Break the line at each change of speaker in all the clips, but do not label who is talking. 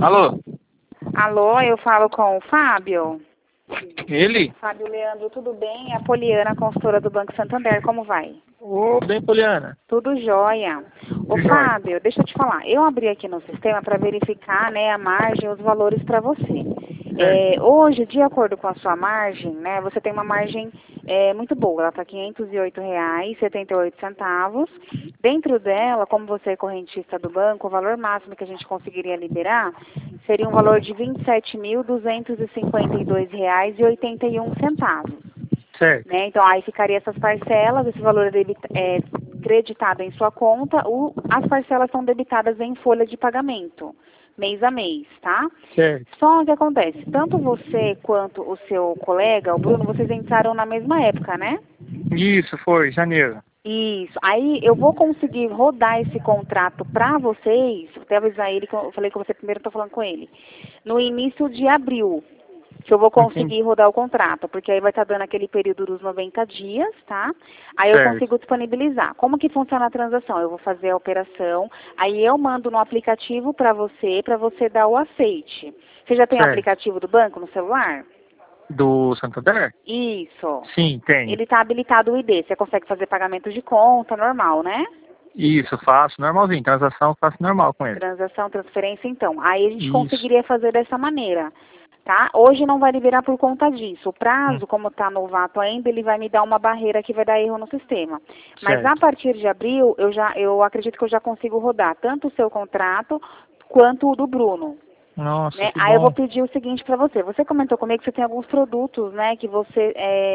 Alô?
Alô, eu falo com o Fábio.
Ele?
Fábio Leandro, tudo bem? É a Poliana, consultora do Banco Santander, como vai?
Ô, bem, Poliana.
Tudo jóia. Ô
Tudo jóia.
Fábio, deixa eu te falar. Eu abri aqui no sistema para verificar, né, a margem, os valores para você.
Certo.
Hoje, de acordo com a sua margem, né, você tem uma margem muito boa. Ela está R$ 508,78. Dentro dela, como você é correntista do banco, o valor máximo que a gente conseguiria liberar seria um valor de R$ 27.252,81.
Certo.
Né? Então, aí ficaria essas parcelas, esse valor é creditado em sua conta, as parcelas são debitadas em folha de pagamento, mês a mês, tá?
Certo.
Só o que acontece, tanto você quanto o seu colega, o Bruno, vocês entraram na mesma época, né?
Isso, foi, janeiro.
Isso. Aí eu vou conseguir rodar esse contrato para vocês, até avisar ele, que eu falei com você primeiro, estou falando com ele, no início de abril, que eu vou
Entendi.
conseguir rodar o contrato, porque aí vai estar dando aquele período dos 90 dias, tá? Aí eu
Certo.
consigo disponibilizar. Como que funciona a transação? Eu vou fazer a operação, aí eu mando no aplicativo para você dar o aceite. Você já tem o
Certo.
aplicativo do banco no celular?
Do Santander?
Isso.
Sim, tenho.
Ele está habilitado o ID, você consegue fazer pagamento de conta, normal, né?
Isso, faço normalzinho. Transação eu faço normal com ele.
Transação, transferência, então. Aí a gente
Isso.
conseguiria fazer dessa maneira, tá? Hoje não vai liberar por conta disso. O prazo, como está novato ainda, ele vai me dar uma barreira que vai dar erro no sistema. Mas a
Certo.
partir de abril, eu acredito que eu já consigo rodar tanto o seu contrato quanto o do Bruno.
Nossa,
Né?
que
Aí eu vou
bom.
pedir o seguinte para você. Você comentou comigo que você tem alguns produtos, né, que você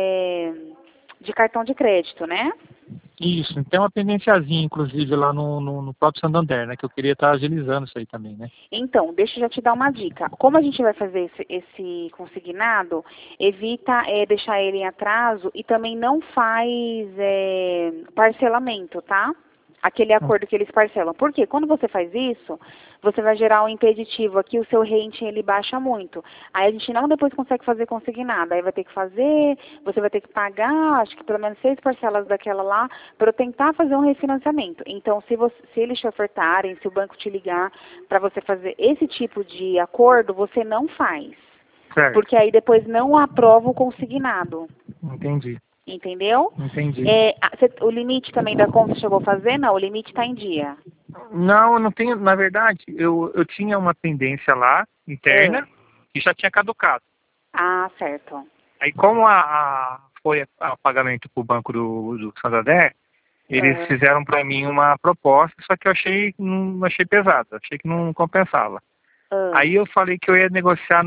de cartão de crédito, né?
Isso, tem uma pendênciazinha, inclusive, lá no próprio Santander, né? Que eu queria estar agilizando isso aí também, né?
Então, deixa eu já te dar uma dica. Como a gente vai fazer esse consignado, evita deixar ele em atraso e também não faz parcelamento, tá? Aquele acordo que eles parcelam. Por quê? Quando você faz isso, você vai gerar um impeditivo aqui, o seu rating ele baixa muito. Aí a gente não depois consegue fazer consignado. Aí vai ter que fazer, você vai ter que pagar, acho que pelo menos 6 parcelas daquela lá, para eu tentar fazer um refinanciamento. Então, se eles te ofertarem, se o banco te ligar para você fazer esse tipo de acordo, você não faz.
Certo.
Porque aí depois não aprova o consignado.
Entendi.
Entendeu?
Entendi.
O limite também da conta chegou a fazer? Não, o limite está em dia.
Não, eu não tenho. Na verdade, eu tinha uma pendência lá, interna, que já tinha caducado.
Ah, certo.
Aí, como foi o pagamento para o banco do Santander, eles fizeram para mim uma proposta, só que eu não achei pesado, achei que não compensava. Aí eu falei que eu ia negociar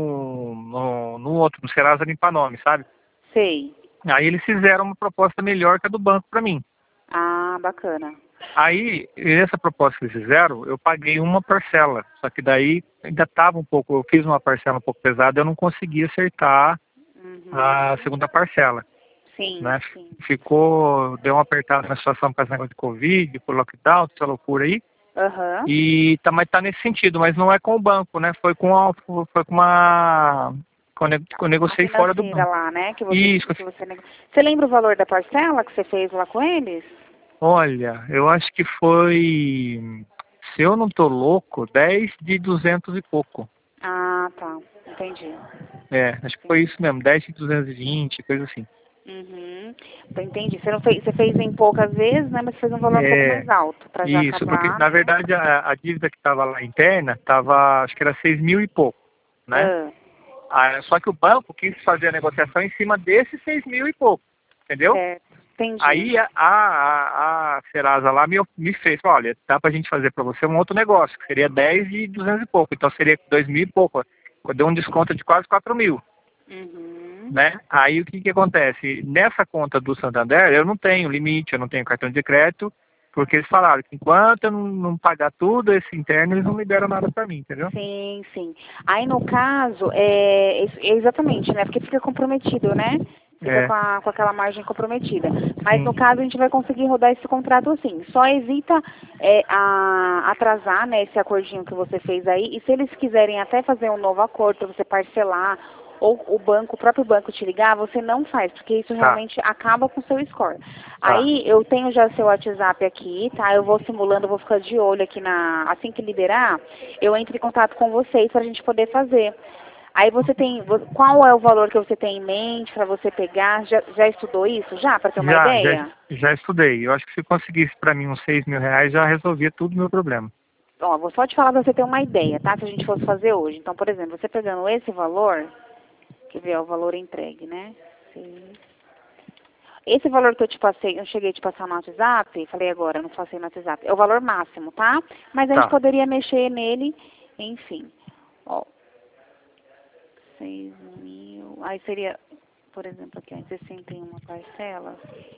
no outro, no Serasa Limpa Nome, sabe?
Sei.
Aí eles fizeram uma proposta melhor que a do banco para mim.
Ah, bacana.
Aí, essa proposta que eles fizeram, eu paguei uma parcela. Só que daí ainda estava um pouco, eu fiz uma parcela um pouco pesada, eu não consegui acertar a segunda parcela.
Sim,
Né?
sim.
Deu uma apertada na situação por causa do negócio de Covid, por lockdown, essa loucura aí.
Aham.
Mas tá nesse sentido, mas não é com o banco, né? Foi com uma. Quando eu negociei fora do
Financeira
banco.
lá, né?
Isso.
Você lembra o valor da parcela que você fez lá com eles?
Olha, eu acho que foi, se eu não tô louco, 10 de 200 e pouco.
Ah, tá. Entendi.
Acho que foi isso mesmo, 10 de 220, coisa assim.
Uhum. Entendi. Você fez em poucas vezes, né? Mas fez um valor um pouco mais alto para já
Isso, porque
acabar,
na
né?
verdade a dívida que estava lá interna, acho que era 6 mil e pouco, né? Só que o banco quis fazer a negociação em cima desses 6 mil e pouco, entendeu?
Certo. Entendi.
Aí a Serasa lá me fez, olha, dá pra gente fazer para você um outro negócio, que seria 10 de 200 e pouco, então seria 2 mil e pouco, deu um desconto de quase 4 mil, né? Aí o que acontece? Nessa conta do Santander, eu não tenho limite, eu não tenho cartão de crédito, porque eles falaram que enquanto eu não pagar tudo esse interno, eles não liberam nada para mim, entendeu?
Sim, sim. Aí no caso, exatamente, né? Porque fica comprometido, né? Fica com aquela margem comprometida. Mas no caso a gente vai conseguir rodar esse contrato assim. Só evita atrasar, né, esse acordinho que você fez aí. E se eles quiserem até fazer um novo acordo para você parcelar ou o próprio banco te ligar, você não faz, porque isso realmente acaba com o seu score. Aí eu tenho já seu WhatsApp aqui, tá? Eu vou simulando, vou ficar de olho aqui assim que liberar, eu entro em contato com vocês para a gente poder fazer. Aí você tem, qual é o valor que você tem em mente para você pegar? Já estudou isso? Já, para ter uma ideia?
Já estudei. Eu acho que se conseguisse para mim uns 6 mil reais, já resolvia tudo o meu problema.
Ó, vou só te falar para você ter uma ideia, tá? Se a gente fosse fazer hoje. Então, por exemplo, você pegando esse valor, quer ver, ó, o valor entregue, né? Esse valor que eu te passei, eu cheguei a te passar no WhatsApp, falei agora, não passei no WhatsApp, é o valor máximo, tá? Mas a gente poderia mexer nele, enfim. Ó, 6 mil, aí seria, por exemplo, aqui, ó, em 61 parcelas.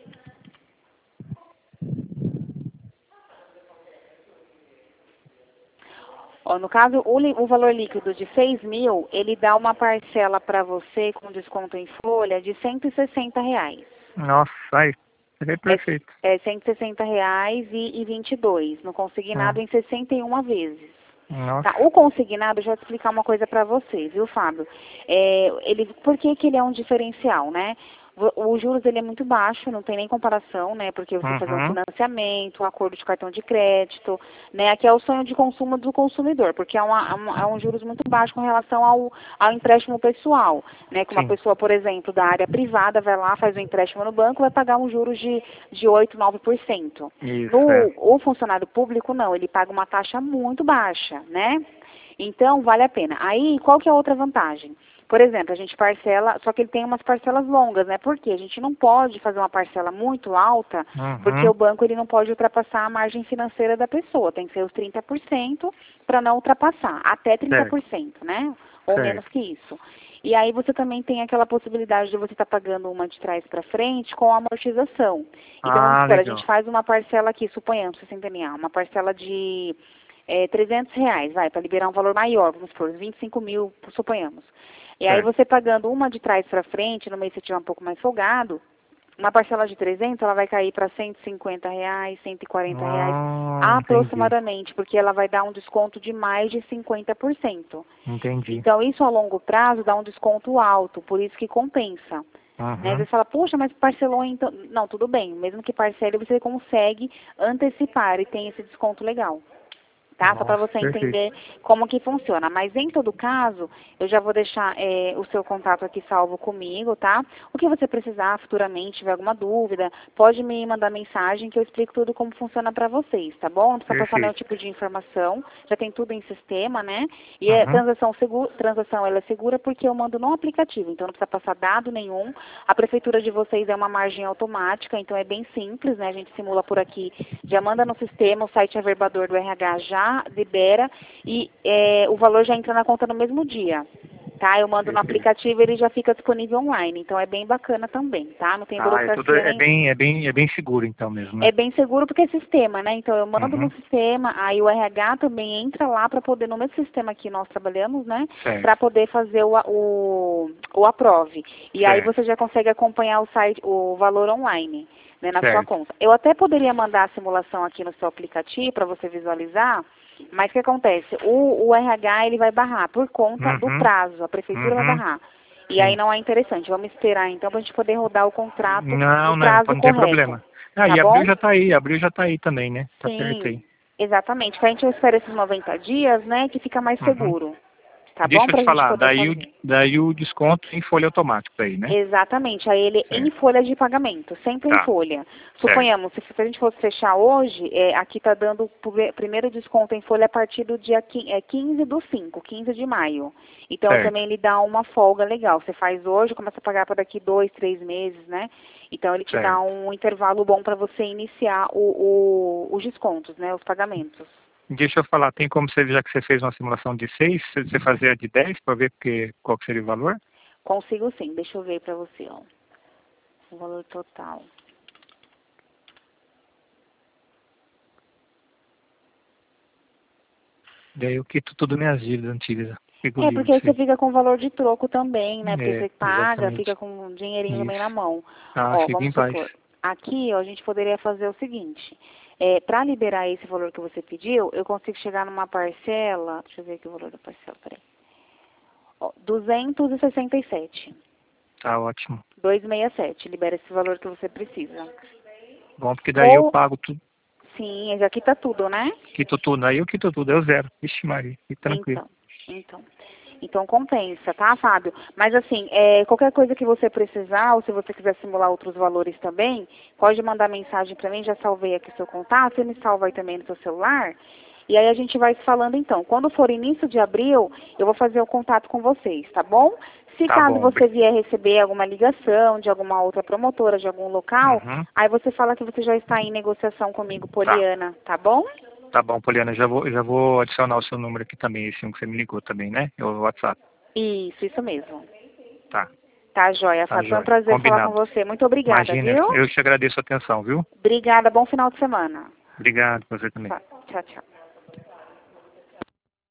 Ó, no caso, o valor líquido de 6 mil, ele dá uma parcela para você com desconto em folha de R$ 160.
Nossa, aí, seria perfeito.
É R$ 160,22, no consignado em 61 vezes.
Nossa.
Tá, o consignado, eu já vou explicar uma coisa para você, viu, Fábio? Por que ele é um diferencial, né? O juros ele é muito baixo, não tem nem comparação, né? Porque você fazer um financiamento, um acordo de cartão de crédito, né? Aqui é o sonho de consumo do consumidor, porque é um juros muito baixo com relação ao empréstimo pessoal, né? Que uma pessoa, por exemplo, da área privada vai lá, faz um empréstimo no banco, vai pagar um juros de 8, 9%. O funcionário público, não, ele paga uma taxa muito baixa, né? Então, vale a pena. Aí, qual que é a outra vantagem? Por exemplo, a gente parcela, só que ele tem umas parcelas longas, né? Por quê? A gente não pode fazer uma parcela muito alta, porque o banco ele não pode ultrapassar a margem financeira da pessoa. Tem que ser os 30% para não ultrapassar, até 30%, né? Ou menos que isso. E aí você também tem aquela possibilidade de você estar pagando uma de trás para frente com amortização. Então, vamos supor, a gente faz uma parcela aqui, suponhamos, você centenial, uma parcela de R$ 300, vai, para liberar um valor maior, vamos supor, 25 mil, suponhamos. E aí você pagando uma de trás para frente, no mês você tiver um pouco mais folgado, uma parcela de 300, ela vai cair para R$ 150, R$ 140, aproximadamente, porque ela vai dar um desconto de mais de 50%.
Entendi.
Então, isso a longo prazo dá um desconto alto, por isso que compensa. Né? Você fala, puxa, mas parcelou então... Não, tudo bem, mesmo que parcele, você consegue antecipar e tem esse desconto legal. Tá? Só para você entender como que funciona. Mas em todo caso, eu já vou deixar o seu contato aqui salvo comigo, tá? O que você precisar futuramente, tiver alguma dúvida, pode me mandar mensagem que eu explico tudo como funciona para vocês, tá bom? Não precisa passar nenhum tipo de informação, já tem tudo em sistema, né? E a transação ela é segura porque eu mando no aplicativo, então não precisa passar dado nenhum. A prefeitura de vocês é uma margem automática, então é bem simples, né? A gente simula por aqui, já manda no sistema, o site averbador do RH já libera e o valor já entra na conta no mesmo dia, tá? Eu mando no aplicativo e ele já fica disponível online, então é bem bacana também, tá? Não tem burocracia nenhuma.
É bem seguro então mesmo, né?
É bem seguro porque é sistema, né? Então eu mando no sistema, aí o RH também entra lá para poder, no mesmo sistema que nós trabalhamos, né? Para poder fazer o aprove. E aí você já consegue acompanhar o valor online, né, na sua conta. Eu até poderia mandar a simulação aqui no seu aplicativo para você visualizar, mas o que acontece? O RH ele vai barrar por conta do prazo, a prefeitura vai barrar. E aí não é interessante. Vamos esperar então para a gente poder rodar o contrato no prazo correto.
Não tem problema.
Tá
e
bom?
abril já tá aí também, né? Tá perto aí.
Exatamente. Que a gente espera esses 90 dias, né, que fica mais seguro. Tá
Deixa
bom?
eu te falar, daí o desconto em folha automático aí, né?
Exatamente, aí ele em folha de pagamento, sempre em folha. Suponhamos, se a gente fosse fechar hoje, aqui está dando o primeiro desconto em folha a partir do dia 15/5, 15 de maio. Então também ele dá uma folga legal. Você faz hoje, começa a pagar para daqui 2, 3 meses, né? Então ele te dá um intervalo bom para você iniciar os descontos, né? Os pagamentos.
Deixa eu falar, tem como você, já que você fez uma simulação de 6, você fazer a de 10 para ver qual que seria o valor?
Consigo sim, deixa eu ver para você, ó. O valor total.
Daí eu quito tudo minhas dívidas antigas.
Porque aí você fica com valor de troco também, né? Porque você paga,
exatamente.
fica com um dinheirinho também na mão.
Fica em
Vamos
paz.
supor, aqui, ó, a gente poderia fazer o seguinte. Para liberar esse valor que você pediu, eu consigo chegar numa parcela. Deixa eu ver aqui o valor da parcela, peraí. Ó, 267.
Tá ótimo.
267, libera esse valor que você precisa.
Bom, porque daí eu pago tudo.
Sim, já quita tudo, né?
Quito tudo, aí eu quito tudo, eu zero. Vixe Maria, que tranquilo.
Então compensa, tá, Fábio? Mas assim, qualquer coisa que você precisar, ou se você quiser simular outros valores também, pode mandar mensagem pra mim, já salvei aqui o seu contato, você me salva aí também no seu celular. E aí a gente vai se falando então. Quando for início de abril, eu vou fazer o contato com vocês, tá bom? Se
Tá
caso
bom.
você vier receber alguma ligação de alguma outra promotora, de algum local, aí você fala que você já está em negociação comigo, Poliana, tá bom?
Tá bom, Poliana, já vou adicionar o seu número aqui também, esse um que você me ligou também, né? O WhatsApp.
Isso mesmo.
Tá.
Tá, joia.
Tá,
Foi um prazer falar com você. Muito obrigada,
Imagina,
viu?
eu te agradeço a atenção, viu?
Obrigada, bom final de semana.
Obrigado, você também.
Tchau, tchau.